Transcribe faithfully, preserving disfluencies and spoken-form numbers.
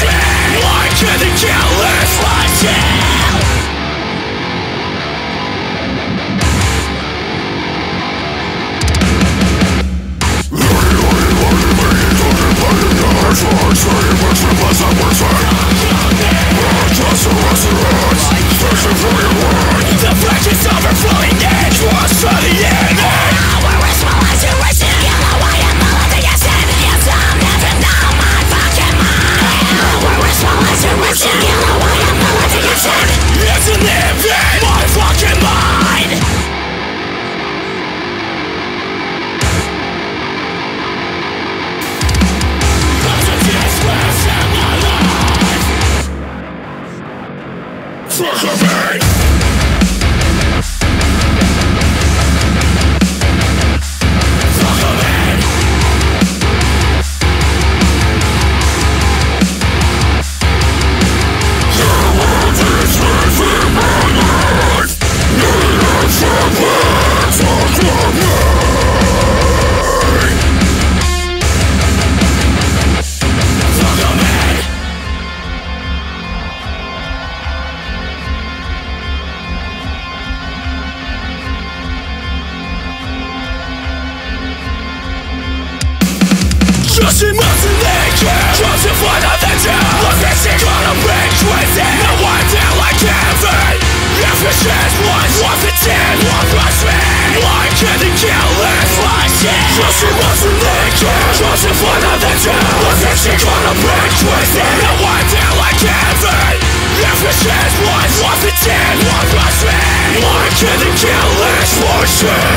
Why can't the killers watch you? The fractions overflowing in trust for the enemy. Our wishful intuition, you know I am all of the essence. Yes, I'm never know my fucking mind. Our wishful intuition, you know I am all of the essence. It's an living my fucking mind. Fuck of me! Fuck of me! Your world is living my life. Millions of words fuck of me. Fuck of me! Just imagination, just to find out that you was missing. Gonna break crazy, no one down like heaven. If it just once, was it ten, one plus me? Why can't the killers watch it? Just imagination, just to find out that you was missing. Gonna break crazy, no one down like heaven. If it just once, was it ten, one plus me? Why can't the killers watch it?